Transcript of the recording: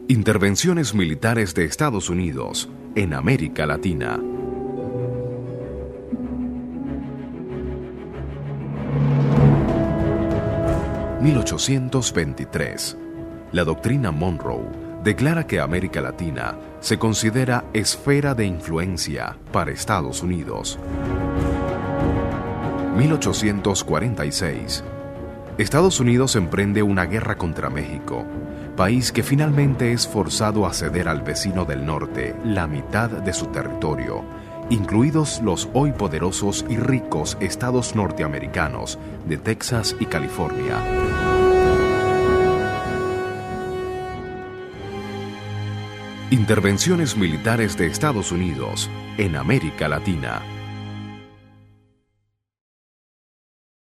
Intervenciones militares de Estados Unidos en América Latina. (1823) La doctrina Monroe declara que América Latina se considera esfera de influencia para Estados Unidos. 1846. Estados Unidos emprende una guerra contra México, país que finalmente es forzado a ceder al vecino del norte la mitad de su territorio, incluidos los hoy poderosos y ricos estados norteamericanos de Texas y California. Intervenciones militares de Estados Unidos en América Latina.